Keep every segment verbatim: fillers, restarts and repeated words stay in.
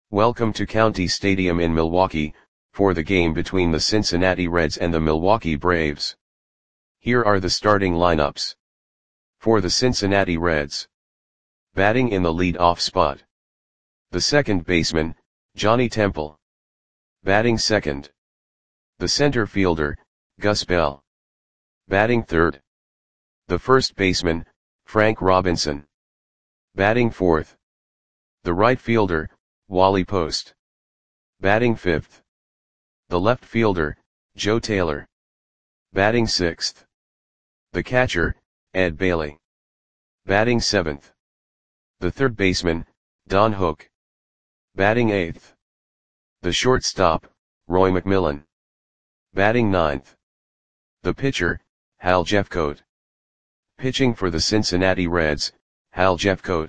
Welcome to County Stadium in Milwaukee, for the game between the Cincinnati Reds and the Milwaukee Braves. Here are the starting lineups. For the Cincinnati Reds. Batting in the lead-off spot. The second baseman, Johnny Temple. Batting second. The center fielder, Gus Bell. Batting third. The first baseman, Frank Robinson. Batting fourth. The right fielder, Wally Post. Batting fifth. The left fielder, Joe Taylor. Batting sixth. The catcher, Ed Bailey. Batting seventh. The third baseman, Don Hook. Batting eighth. The shortstop, Roy McMillan. Batting ninth. The pitcher, Hal Jeffcoat. Pitching for the Cincinnati Reds, Hal Jeffcoat.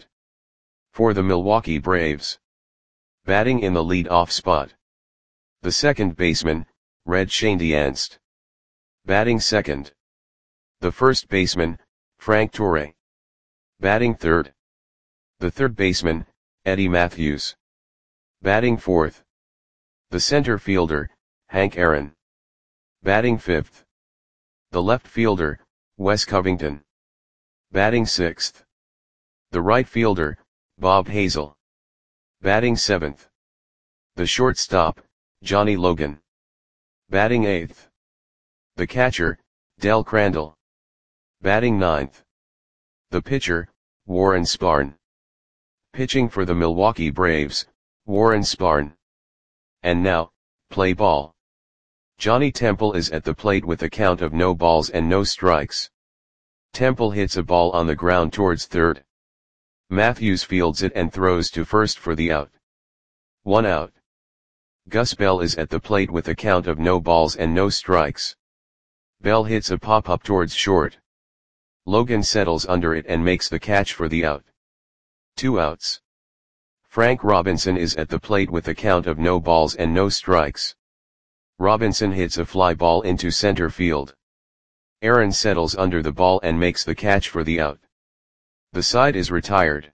For the Milwaukee Braves. Batting in the lead-off spot. The second baseman, Red Schoendienst. Batting second. The first baseman, Frank Torre. Batting third. The third baseman, Eddie Mathews. Batting fourth. The center fielder, Hank Aaron. Batting fifth. The left fielder, Wes Covington. Batting sixth. The right fielder, Bob Hazel. Batting seventh. The shortstop, Johnny Logan. Batting eighth. The catcher, Del Crandall. Batting ninth. The pitcher, Warren Spahn. Pitching for the Milwaukee Braves, Warren Spahn. And now, play ball. Johnny Temple is at the plate with a count of no balls and no strikes. Temple hits a ball on the ground towards third. Mathews fields it and throws to first for the out. One out. Gus Bell is at the plate with a count of no balls and no strikes. Bell hits a pop-up towards short. Logan settles under it and makes the catch for the out. Two outs. Frank Robinson is at the plate with a count of no balls and no strikes. Robinson hits a fly ball into center field. Aaron settles under the ball and makes the catch for the out. The side is retired.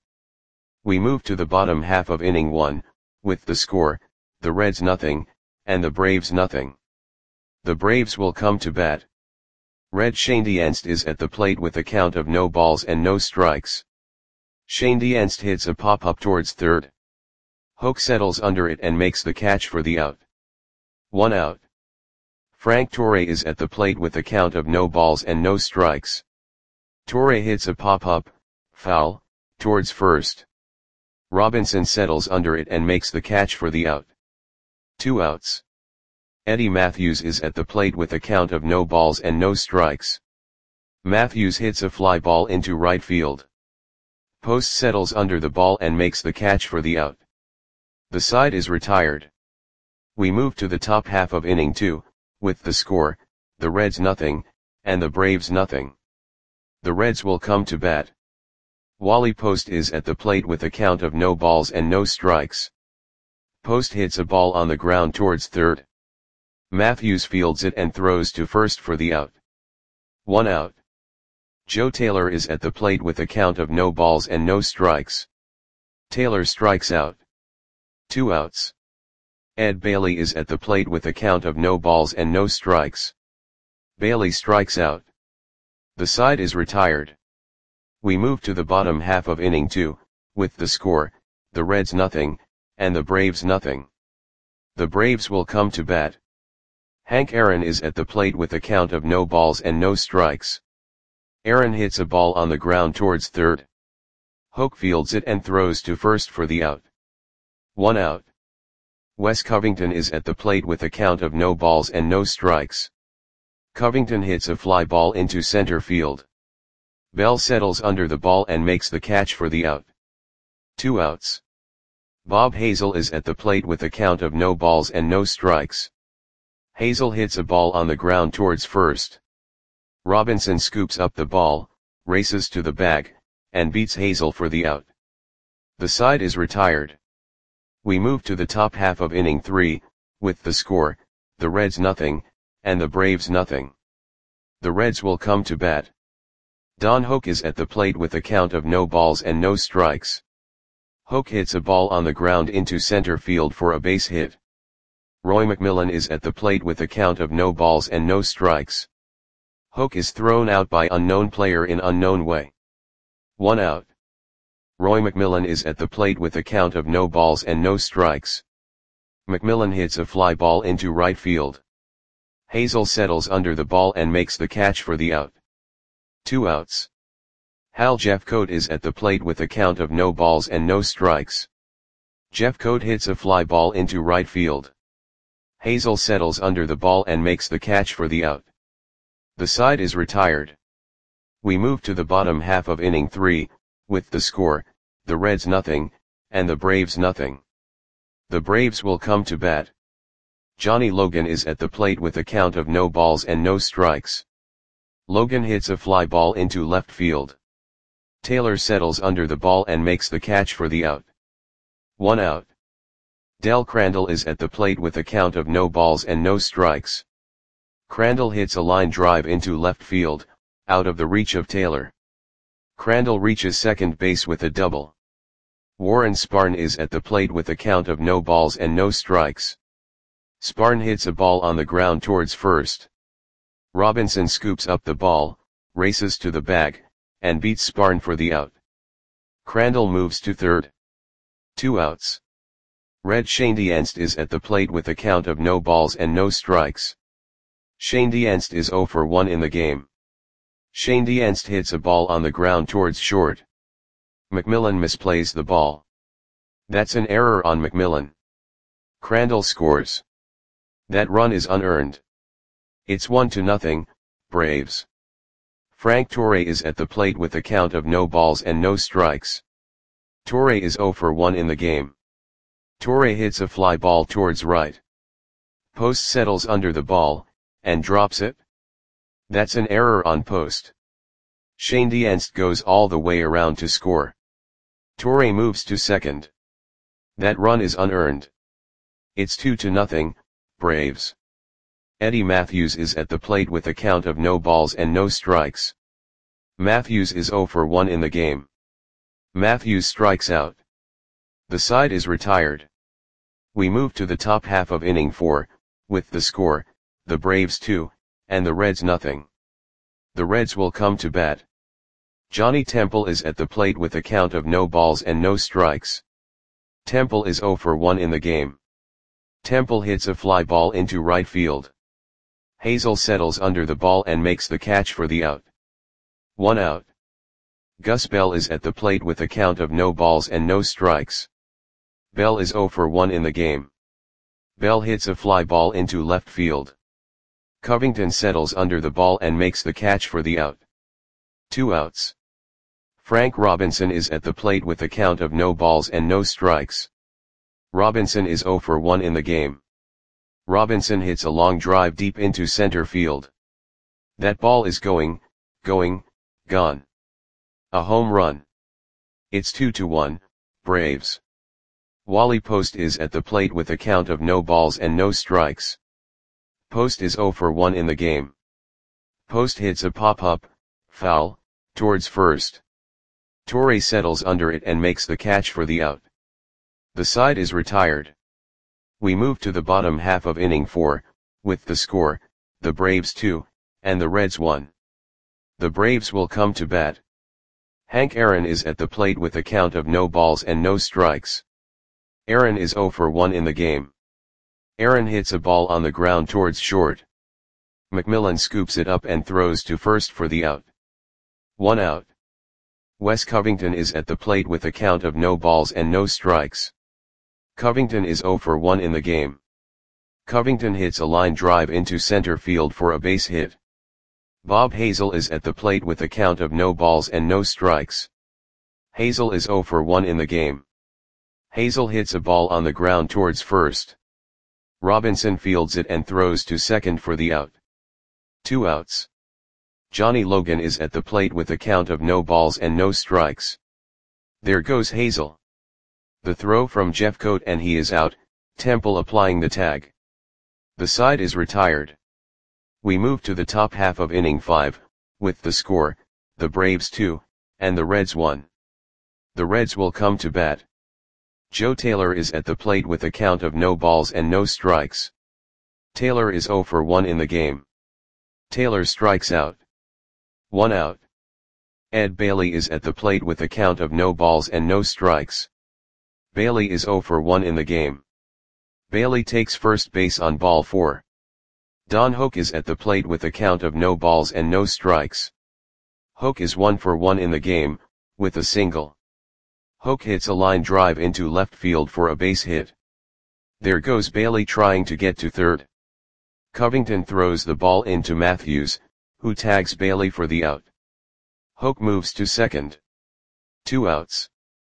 We move to the bottom half of inning one, with the score, the Reds nothing, and the Braves nothing. The Braves will come to bat. Red Schoendienst is at the plate with a count of no balls and no strikes. Schoendienst hits a pop-up towards third. Hook settles under it and makes the catch for the out. One out. Frank Torre is at the plate with a count of no balls and no strikes. Torre hits a pop-up, foul, towards first. Robinson settles under it and makes the catch for the out. Two outs. Eddie Mathews is at the plate with a count of no balls and no strikes. Mathews hits a fly ball into right field. Post settles under the ball and makes the catch for the out. The side is retired. We move to the top half of inning two, with the score, the Reds nothing, and the Braves nothing. The Reds will come to bat. Wally Post is at the plate with a count of no balls and no strikes. Post hits a ball on the ground towards third. Mathews fields it and throws to first for the out. One out. Joe Taylor is at the plate with a count of no balls and no strikes. Taylor strikes out. Two outs. Ed Bailey is at the plate with a count of no balls and no strikes. Bailey strikes out. The side is retired. We move to the bottom half of inning two, with the score, the Reds nothing, and the Braves nothing. The Braves will come to bat. Hank Aaron is at the plate with a count of no balls and no strikes. Aaron hits a ball on the ground towards third. Hook fields it and throws to first for the out. One out. Wes Covington is at the plate with a count of no balls and no strikes. Covington hits a fly ball into center field. Bell settles under the ball and makes the catch for the out. Two outs. Bob Hazel is at the plate with a count of no balls and no strikes. Hazel hits a ball on the ground towards first. Robinson scoops up the ball, races to the bag, and beats Hazel for the out. The side is retired. We move to the top half of inning three, with the score, the Reds nothing, and the Braves nothing. The Reds will come to bat. Don Hook is at the plate with a count of no balls and no strikes. Hoke hits a ball on the ground into center field for a base hit. Roy McMillan is at the plate with a count of no balls and no strikes. Hoke is thrown out by unknown player in unknown way. One out. Roy McMillan is at the plate with a count of no balls and no strikes. McMillan hits a fly ball into right field. Hazel settles under the ball and makes the catch for the out. Two outs. Hal Jeffcoat is at the plate with a count of no balls and no strikes. Jeffcoat hits a fly ball into right field. Hazel settles under the ball and makes the catch for the out. The side is retired. We move to the bottom half of inning three, with the score, the Reds nothing, and the Braves nothing. The Braves will come to bat. Johnny Logan is at the plate with a count of no balls and no strikes. Logan hits a fly ball into left field. Taylor settles under the ball and makes the catch for the out. One out. Del Crandall is at the plate with a count of no balls and no strikes. Crandall hits a line drive into left field, out of the reach of Taylor. Crandall reaches second base with a double. Warren Sparn is at the plate with a count of no balls and no strikes. Sparn hits a ball on the ground towards first. Robinson scoops up the ball, races to the bag, and beats Sparn for the out. Crandall moves to third. Two outs. Red Schoendienst is at the plate with a count of no balls and no strikes. Schoendienst is zero for one in the game. Schoendienst hits a ball on the ground towards short. McMillan misplays the ball. That's an error on McMillan. Crandall scores. That run is unearned. It's one to nothing, Braves. Frank Torre is at the plate with a count of no balls and no strikes. Torre is zero for one in the game. Torre hits a fly ball towards right. Post settles under the ball, and drops it. That's an error on Post. Schoendienst goes all the way around to score. Torre moves to second. That run is unearned. It's two to nothing, Braves. Eddie Matthews is at the plate with a count of no balls and no strikes. Matthews is zero for one in the game. Matthews strikes out. The side is retired. We move to the top half of inning four, with the score, the Braves two, and the Reds nothing. The Reds will come to bat. Johnny Temple is at the plate with a count of no balls and no strikes. Temple is zero for one in the game. Temple hits a fly ball into right field. Hazel settles under the ball and makes the catch for the out. One out. Gus Bell is at the plate with a count of no balls and no strikes. Bell is zero for one in the game. Bell hits a fly ball into left field. Covington settles under the ball and makes the catch for the out. Two outs. Frank Robinson is at the plate with a count of no balls and no strikes. Robinson is zero for one in the game. Robinson hits a long drive deep into center field. That ball is going, going, gone. A home run. It's two to one, Braves. Wally Post is at the plate with a count of no balls and no strikes. Post is zero for one in the game. Post hits a pop-up, foul, towards first. Torre settles under it and makes the catch for the out. The side is retired. We move to the bottom half of inning four, with the score, the Braves two, and the Reds one. The Braves will come to bat. Hank Aaron is at the plate with a count of no balls and no strikes. Aaron is zero for one in the game. Aaron hits a ball on the ground towards short. McMillan scoops it up and throws to first for the out. One out. Wes Covington is at the plate with a count of no balls and no strikes. Covington is zero for one in the game. Covington hits a line drive into center field for a base hit. Bob Hazel is at the plate with a count of no balls and no strikes. Hazel is zero for one in the game. Hazel hits a ball on the ground towards first. Robinson fields it and throws to second for the out. Two outs. Johnny Logan is at the plate with a count of no balls and no strikes. There goes Hazel. The throw from Jeffcoat and he is out, Temple applying the tag. The side is retired. We move to the top half of inning five, with the score, the Braves two, and the Reds one. The Reds will come to bat. Joe Taylor is at the plate with a count of no balls and no strikes. Taylor is zero for one in the game. Taylor strikes out. One out. Ed Bailey is at the plate with a count of no balls and no strikes. Bailey is zero for one in the game. Bailey takes first base on ball four. Don Hoak is at the plate with a count of no balls and no strikes. Hoak is one for one in the game, with a single. Hoak hits a line drive into left field for a base hit. There goes Bailey trying to get to third. Covington throws the ball into Matthews, who tags Bailey for the out. Hoak moves to second. Two outs.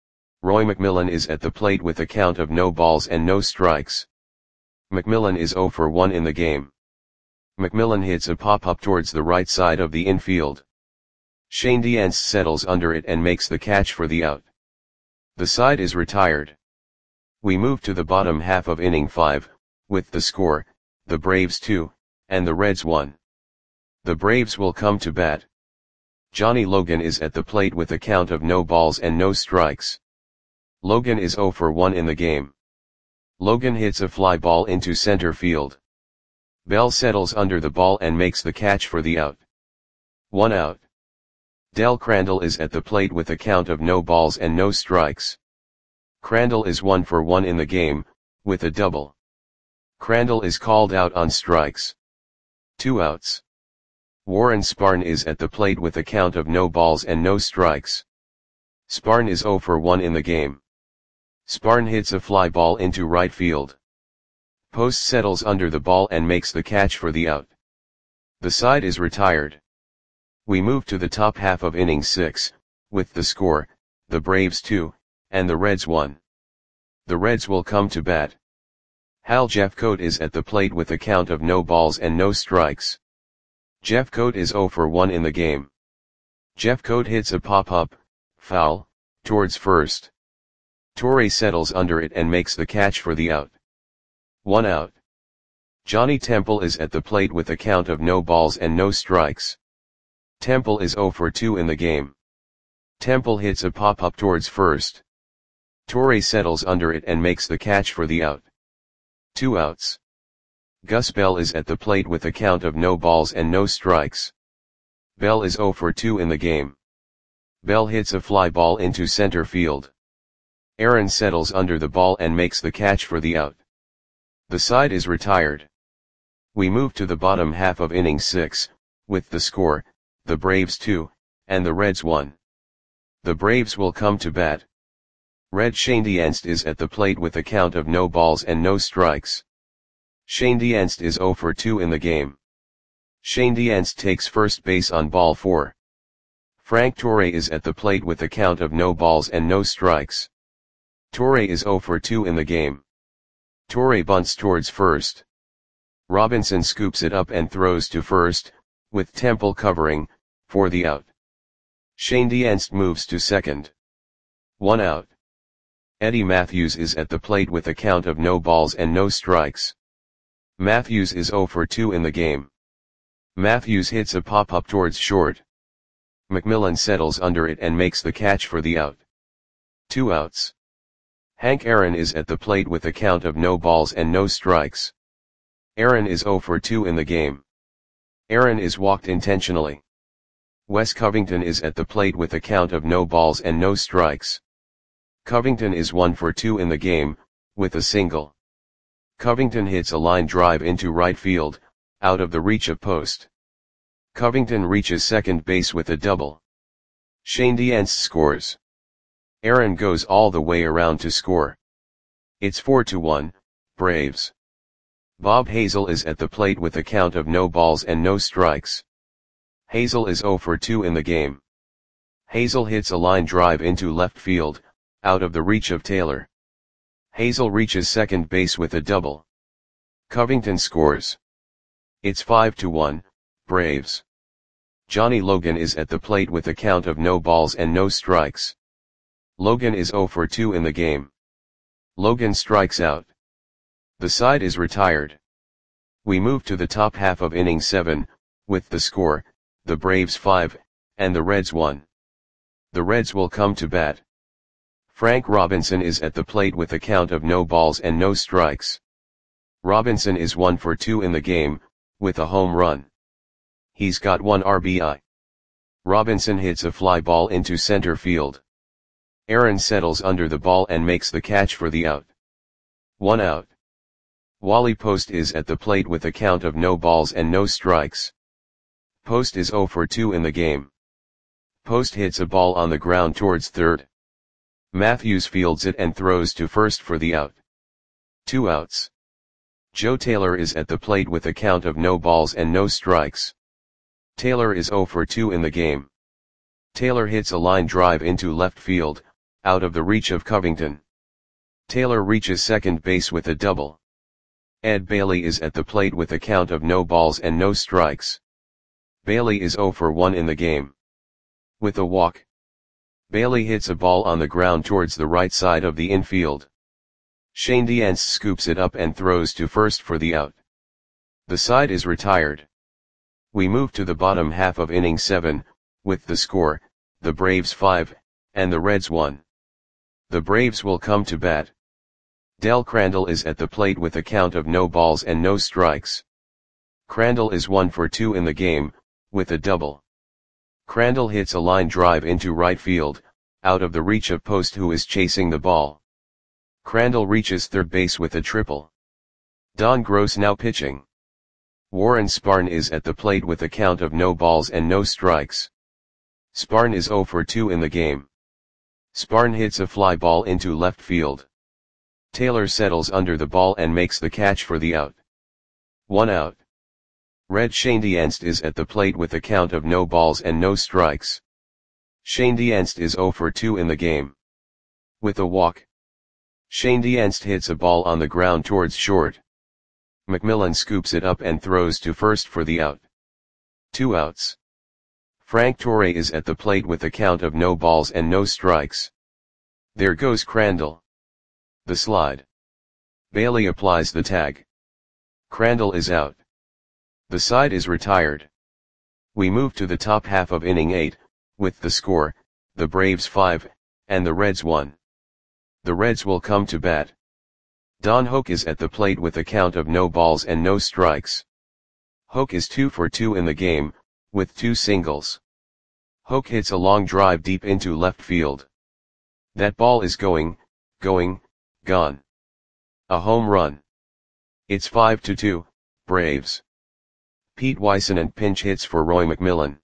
Roy McMillan is at the plate with a count of no balls and no strikes. McMillan is zero for one in the game. McMillan hits a pop-up towards the right side of the infield. Shane Dienst settles under it and makes the catch for the out. The side is retired. We move to the bottom half of inning five, with the score, the Braves two, and the Reds one. The Braves will come to bat. Johnny Logan is at the plate with a count of no balls and no strikes. Logan is zero for one in the game. Logan hits a fly ball into center field. Bell settles under the ball and makes the catch for the out. One out. Del Crandall is at the plate with a count of no balls and no strikes. Crandall is one for one in the game, with a double. Crandall is called out on strikes. Two outs. Warren Spahn is at the plate with a count of no balls and no strikes. Spahn is zero for one in the game. Spahn hits a fly ball into right field. Post settles under the ball and makes the catch for the out. The side is retired. We move to the top half of inning six, with the score, the Braves two, and the Reds one. The Reds will come to bat. Hal Jeffcoat is at the plate with a count of no balls and no strikes. Jeffcoat is zero for one in the game. Jeffcoat hits a pop-up, foul, towards first. Torre settles under it and makes the catch for the out. One out. Johnny Temple is at the plate with a count of no balls and no strikes. Temple is zero for two in the game. Temple hits a pop-up towards first. Torre settles under it and makes the catch for the out. Two outs. Gus Bell is at the plate with a count of no balls and no strikes. Bell is zero for two in the game. Bell hits a fly ball into center field. Aaron settles under the ball and makes the catch for the out. The side is retired. We move to the bottom half of inning six, with the score, the Braves two, and the Reds one. The Braves will come to bat. Red Shane Dienst is at the plate with a count of no balls and no strikes. Shane Dienst is zero for two in the game. Shane Dienst takes first base on ball four. Frank Torre is at the plate with a count of no balls and no strikes. Torre is zero for two in the game. Torre bunts towards first. Robinson scoops it up and throws to first, with Temple covering, for the out. Shane Dienst moves to second. One out. Eddie Matthews is at the plate with a count of no balls and no strikes. Matthews is zero for two in the game. Matthews hits a pop-up towards short. McMillan settles under it and makes the catch for the out. Two outs. Hank Aaron is at the plate with a count of no balls and no strikes. Aaron is zero for two in the game. Aaron is walked intentionally. Wes Covington is at the plate with a count of no balls and no strikes. Covington is one for two in the game, with a single. Covington hits a line drive into right field, out of the reach of post. Covington reaches second base with a double. Shane Dienst scores. Aaron goes all the way around to score. It's four to one, Braves. Bob Hazel is at the plate with a count of no balls and no strikes. Hazel is zero for two in the game. Hazel hits a line drive into left field, out of the reach of Taylor. Hazel reaches second base with a double. Covington scores. It's five to one, Braves. Johnny Logan is at the plate with a count of no balls and no strikes. Logan is zero for two in the game. Logan strikes out. The side is retired. We move to the top half of inning seven, with the score, the Braves five, and the Reds one. The Reds will come to bat. Frank Robinson is at the plate with a count of no balls and no strikes. Robinson is one for two in the game, with a home run. He's got one R B I. Robinson hits a fly ball into center field. Aaron settles under the ball and makes the catch for the out. One out. Wally Post is at the plate with a count of no balls and no strikes. Post is zero for two in the game. Post hits a ball on the ground towards third. Matthews fields it and throws to first for the out. Two outs. Joe Taylor is at the plate with a count of no balls and no strikes. Taylor is zero for two in the game. Taylor hits a line drive into left field, out of the reach of Covington. Taylor reaches second base with a double. Ed Bailey is at the plate with a count of no balls and no strikes. Bailey is zero for one in the game. With a walk, Bailey hits a ball on the ground towards the right side of the infield. Shane Diance scoops it up and throws to first for the out. The side is retired. We move to the bottom half of inning seven, with the score, the Braves five, and the Reds one. The Braves will come to bat. Del Crandall is at the plate with a count of no balls and no strikes. Crandall is one for two in the game, with a double. Crandall hits a line drive into right field, out of the reach of Post, who is chasing the ball. Crandall reaches third base with a triple. Don Gross now pitching. Warren Spahn is at the plate with a count of no balls and no strikes. Spahn is zero for two in the game. Spahn hits a fly ball into left field. Taylor settles under the ball and makes the catch for the out. One out. Red Shane Diance is at the plate with a count of no balls and no strikes. Shane Diance is zero for two in the game. With a walk, Shane Diance hits a ball on the ground towards short. McMillan scoops it up and throws to first for the out. Two outs. Frank Torre is at the plate with a count of no balls and no strikes. There goes Crandall. The slide. Bailey applies the tag. Crandall is out. The side is retired. We move to the top half of inning eight, with the score, the Braves five, and the Reds one. The Reds will come to bat. Don Hoak is at the plate with a count of no balls and no strikes. Hoak is two for two in the game, with two singles. Hoak hits a long drive deep into left field. That ball is going, going, gone. A home run. It's five to two, Braves. Pete Weissenant pinch hits for Roy McMillan.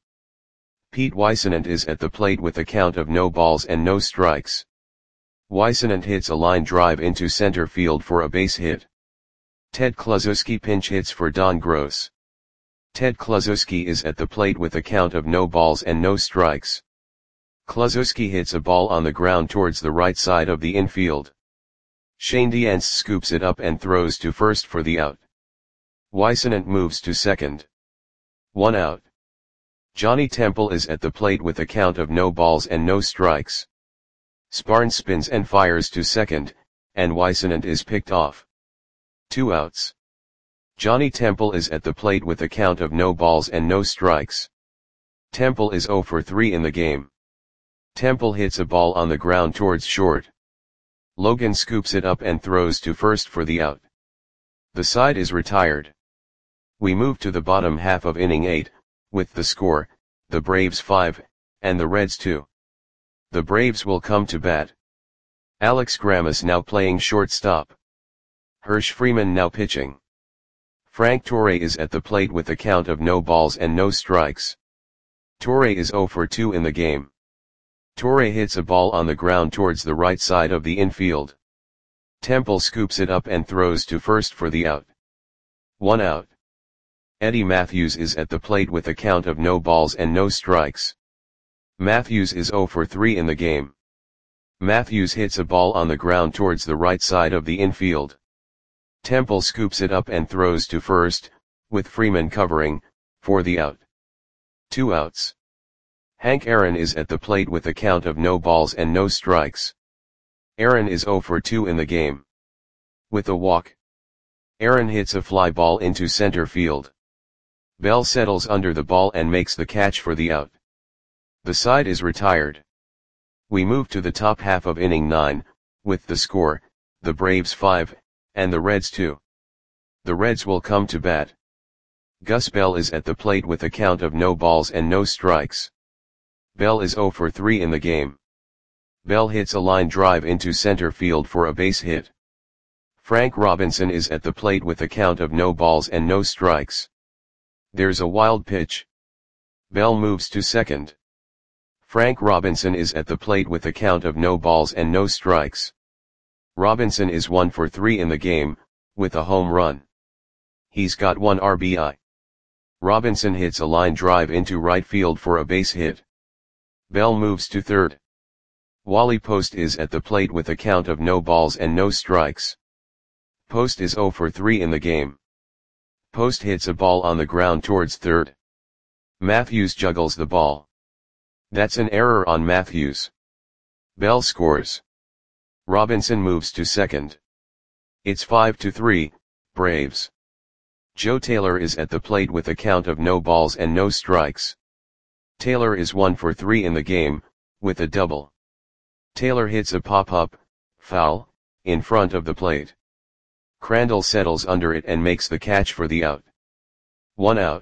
Pete Weissenant is at the plate with a count of no balls and no strikes. Weissenant hits a line drive into center field for a base hit. Ted Kluszewski pinch hits for Don Gross. Ted Kluszewski is at the plate with a count of no balls and no strikes. Kluszewski hits a ball on the ground towards the right side of the infield. Shane Diance scoops it up and throws to first for the out. Weissenant moves to second. One out. Johnny Temple is at the plate with a count of no balls and no strikes. Spahn spins and fires to second, and Weissenant is picked off. Two outs. Johnny Temple is at the plate with a count of no balls and no strikes. Temple is zero for three in the game. Temple hits a ball on the ground towards short. Logan scoops it up and throws to first for the out. The side is retired. We move to the bottom half of inning eight, with the score, the Braves five, and the Reds two. The Braves will come to bat. Alex Grammas now playing shortstop. Hirsch Freeman now pitching. Frank Torre is at the plate with a count of no balls and no strikes. Torre is zero for two in the game. Torre hits a ball on the ground towards the right side of the infield. Temple scoops it up and throws to first for the out. One out. Eddie Matthews is at the plate with a count of no balls and no strikes. Matthews is zero for three in the game. Matthews hits a ball on the ground towards the right side of the infield. Temple scoops it up and throws to first, with Freeman covering, for the out. Two outs. Hank Aaron is at the plate with a count of no balls and no strikes. Aaron is zero for two in the game. With a walk, Aaron hits a fly ball into center field. Bell settles under the ball and makes the catch for the out. The side is retired. We move to the top half of inning nine, with the score, the Braves five, and the Reds two. The Reds will come to bat. Gus Bell is at the plate with a count of no balls and no strikes. Bell is oh for three in the game. Bell hits a line drive into center field for a base hit. Frank Robinson is at the plate with a count of no balls and no strikes. There's a wild pitch. Bell moves to second. Frank Robinson is at the plate with a count of no balls and no strikes. Robinson is one for three in the game, with a home run. He's got one R B I. Robinson hits a line drive into right field for a base hit. Bell moves to third. Wally Post is at the plate with a count of no balls and no strikes. Post is oh for three in the game. Post hits a ball on the ground towards third. Matthews juggles the ball. That's an error on Matthews. Bell scores. Robinson moves to second. It's five to three, Braves. Joe Taylor is at the plate with a count of no balls and no strikes. Taylor is one for three in the game, with a double. Taylor hits a pop-up, foul, in front of the plate. Crandall settles under it and makes the catch for the out. One out.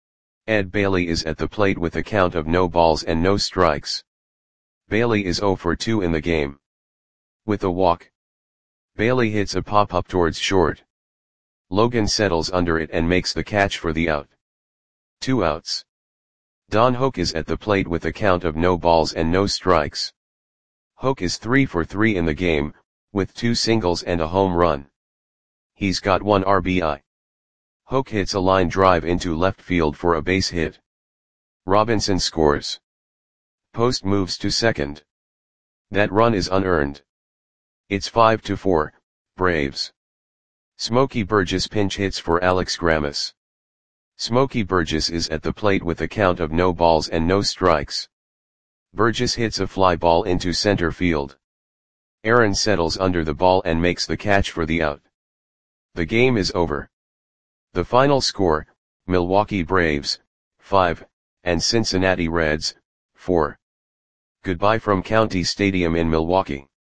Ed Bailey is at the plate with a count of no balls and no strikes. Bailey is oh for two in the game. With a walk. Bailey hits a pop-up towards short. Logan settles under it and makes the catch for the out. Two outs. Don Hoak is at the plate with a count of no balls and no strikes. Hoak is three for three in the game, with two singles and a home run. He's got one R B I. Hoak hits a line drive into left field for a base hit. Robinson scores. Post moves to second. That run is unearned. It's five to four, Braves. Smokey Burgess pinch hits for Alex Grammas. Smokey Burgess is at the plate with a count of no balls and no strikes. Burgess hits a fly ball into center field. Aaron settles under the ball and makes the catch for the out. The game is over. The final score, Milwaukee Braves, five, and Cincinnati Reds, four. Goodbye from County Stadium in Milwaukee.